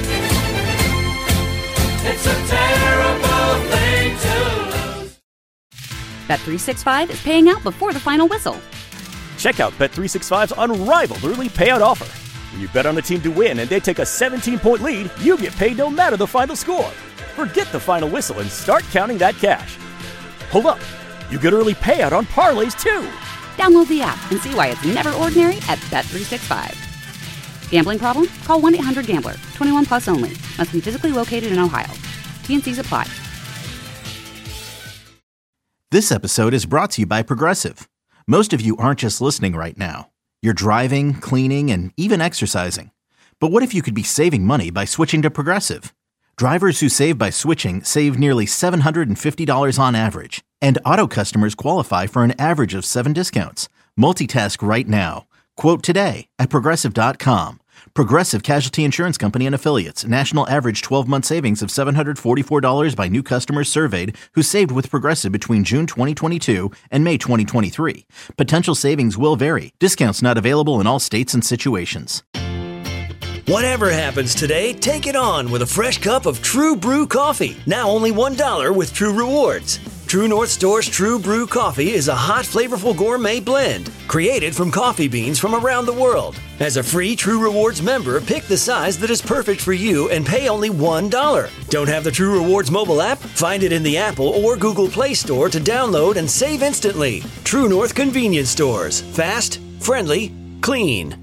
It's a terrible thing to lose. Bet365 is paying out before the final whistle. Check out Bet365's unrivaled early payout offer. When you bet on a team to win and they take a 17-point lead, you get paid no matter the final score. Forget the final whistle and start counting that cash. Hold up. You get early payout on parlays, too. Download the app and see why it's never ordinary at Bet365. Gambling problem? Call 1-800-GAMBLER. 21 plus only. Must be physically located in Ohio. T&Cs apply. This episode is brought to you by Progressive. Most of you aren't just listening right now. You're driving, cleaning, and even exercising. But what if you could be saving money by switching to Progressive? Drivers who save by switching save nearly $750 on average. And auto customers qualify for an average of 7 discounts. Multitask right now. Quote today at Progressive.com. Progressive Casualty Insurance Company and Affiliates. National average 12-month savings of $744 by new customers surveyed who saved with Progressive between June 2022 and May 2023. Potential savings will vary. Discounts not available in all states and situations. Whatever happens today, take it on with a fresh cup of True Brew coffee. Now only $1 with True Rewards. True North Store's True Brew coffee is a hot, flavorful gourmet blend created from coffee beans from around the world. As a free True Rewards member, pick the size that is perfect for you and pay only $1. Don't have the True Rewards mobile app? Find it in the Apple or Google Play Store to download and save instantly. True North Convenience Stores. Fast, friendly, clean.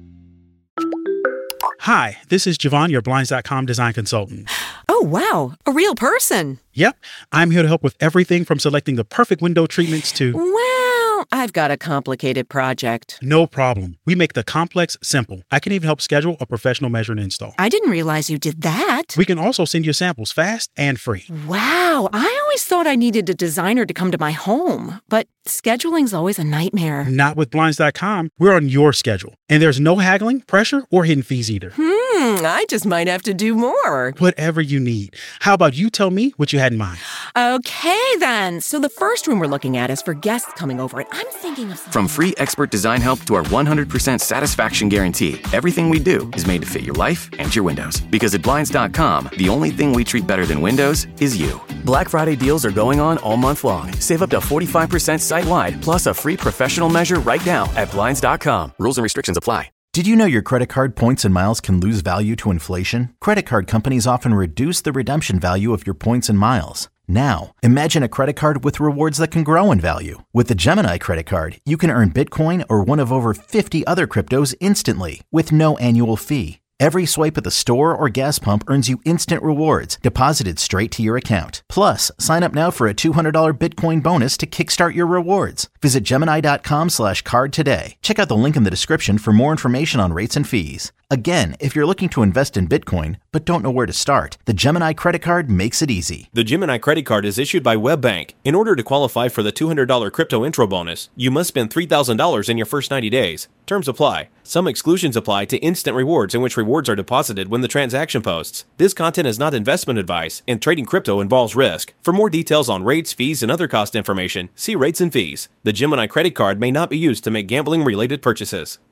Hi, this is Javon, your Blinds.com design consultant. Oh, wow. A real person. Yep. I'm here to help with everything from selecting the perfect window treatments to... Well, I've got a complicated project. No problem. We make the complex simple. I can even help schedule a professional measure and install. I didn't realize you did that. We can also send you samples fast and free. Wow. I always thought I needed a designer to come to my home, but scheduling's always a nightmare. Not with Blinds.com. We're on your schedule. And there's no haggling, pressure, or hidden fees either. I just might have to do more. Whatever you need. How about you tell me what you had in mind? Okay, then. So the first room we're looking at is for guests coming over, and I'm thinking of... From free expert design help to our 100% satisfaction guarantee, everything we do is made to fit your life and your windows. Because at Blinds.com, the only thing we treat better than windows is you. Black Friday deals are going on all month long. Save up to 45% site-wide, plus a free professional measure right now at Blinds.com. Rules and restrictions apply. Did you know your credit card points and miles can lose value to inflation? Credit card companies often reduce the redemption value of your points and miles. Now, imagine a credit card with rewards that can grow in value. With the Gemini credit card, you can earn Bitcoin or one of over 50 other cryptos instantly with no annual fee. Every swipe at the store or gas pump earns you instant rewards deposited straight to your account. Plus, sign up now for a $200 Bitcoin bonus to kickstart your rewards. Visit Gemini.com/card today. Check out the link in the description for more information on rates and fees. Again, if you're looking to invest in Bitcoin but don't know where to start, the Gemini credit card makes it easy. The Gemini credit card is issued by WebBank. In order to qualify for the $200 crypto intro bonus, you must spend $3,000 in your first 90 days. Terms apply. Some exclusions apply to instant rewards in which rewards are deposited when the transaction posts. This content is not investment advice, and trading crypto involves risk. For more details on rates, fees, and other cost information, see rates and fees. The Gemini credit card may not be used to make gambling-related purchases.